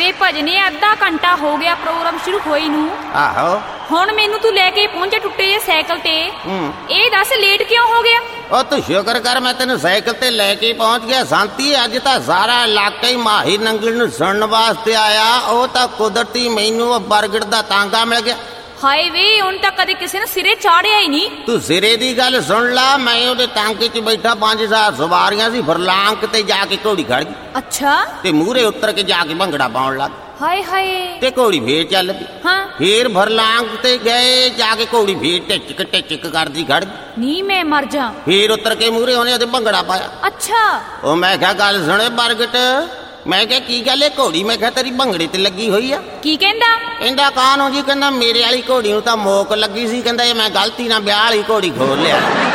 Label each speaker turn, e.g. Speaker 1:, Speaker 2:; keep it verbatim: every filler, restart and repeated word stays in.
Speaker 1: ਵੇ ਭਜਨੇ ਅੱਧਾ ਘੰਟਾ ਹੋ ਗਿਆ ਪ੍ਰੋਗਰਾਮ ਸ਼ੁਰੂ ਹੋਈ ਨੂੰ।
Speaker 2: ਆਹੋ
Speaker 1: ਹੁਣ ਮੈਨੂੰ ਤੂੰ ਲੈ ਕੇ ਪਹੁੰਚੇ ਟੁੱਟੇ ਜਿਹੇ ਸਾਈਕਲ ਤੇ।
Speaker 2: ਹੂੰ
Speaker 1: ਇਹ ਦੱਸ ਲੇਟ ਕਿਉਂ ਹੋ ਗਿਆ?
Speaker 2: ਉਹ ਤੂੰ ਸ਼ੁਕਰ ਕਰ ਮੈਂ ਤੈਨੂੰ ਸਾਈਕਲ ਤੇ ਲੈ ਕੇ ਪਹੁੰਚ ਗਿਆ ਸ਼ਾਂਤੀ। ਅੱਜ ਤਾਂ ਸਾਰਾ ਇਲਾਕਾ ਹੀ ਮਾਹੀ ਨੰਗਲ ਨੂੰ ਸੁਣਨ ਵਾਸਤੇ ਆਇਆ। ਉਹ ਤਾਂ ਕੁਦਰਤੀ ਮੈਨੂੰ ਬਰਗੜ ਦਾ ਤਾਂਗਾ ਮਿਲ ਗਿਆ।
Speaker 1: ਹਾਏ ਵੇ ਹੁਣ ਤਾਂ ਕਦੇ ਕਿਸੇ ਨੇ ਸਿਰੇ ਚਾੜਿਆ ਹੀ ਨਹੀਂ।
Speaker 2: ਤੂੰ ਸਿਰੇ ਦੀ ਗੱਲ ਸੁਣ ਲਾ। ਮੈਂ ਉਹਦੇ ਟਾਂਕੇ 'ਚ ਬੈਠਾ, ਪੰਜ ਸਾਤ ਸਵਾਰੀਆਂ ਸੀ, ਫਰਲਾਂਗ ਤੇ ਜਾ ਕੇ ਘੋੜੀ ਖੜ ਗਈ।
Speaker 1: ਅੱਛਾ
Speaker 2: ਤੇ ਮੂਹਰੇ ਉਤਰ ਕੇ ਜਾ ਕੇ ਭੰਗੜਾ ਪਾਉਣ ਲੱਗ।
Speaker 1: ਹਾਏ ਹਾਏ।
Speaker 2: ਤੇ ਘੋੜੀ ਫੇਰ ਚੱਲ ਪਈ।
Speaker 1: ਹਾਂ
Speaker 2: ਫੇਰ ਫਰਲਾਂਗ ਤੇ ਗਏ, ਜਾ ਕੇ ਘੋੜੀ ਫੇਰ ਟਿਚਕ ਟਿਚਕ ਕਰਦੀ ਖੜ ਗਈ।
Speaker 1: ਨੀ ਮੈਂ ਮਰ ਜਾ।
Speaker 2: ਫੇਰ ਉਤਰ ਕੇ ਮੂਹਰੇ ਉਹਨੇ ਉਹਦੇ ਭੰਗੜਾ ਪਾਇਆ।
Speaker 1: ਅੱਛਾ
Speaker 2: ਉਹ ਮੈਂ ਕਿਹਾ ਗੱਲ ਸੁਣੇ ਬਰਗਟ, ਮੈਂ ਕਿਹਾ ਕੀ ਗੱਲ ਏ ਘੋੜੀ ਮੈਂ ਕਿਹਾ ਤੇਰੀ ਭੰਗੜੇ ਤੇ ਲੱਗੀ ਹੋਈ ਆ?
Speaker 1: ਕੀ ਕਹਿੰਦਾ?
Speaker 2: ਕਹਿੰਦਾ ਕਾਹਨੂੰ ਜੀ? ਕਹਿੰਦਾ ਮੇਰੇ ਵਾਲੀ ਘੋੜੀ ਨੂੰ ਤਾਂ ਮੋਕ ਲੱਗੀ ਸੀ। ਕਹਿੰਦਾ ਇਹ ਮੈਂ ਗਲਤੀ ਨਾਲ ਵਿਆਹ ਵਾਲੀ ਘੋੜੀ ਖੋਲ ਲਿਆ।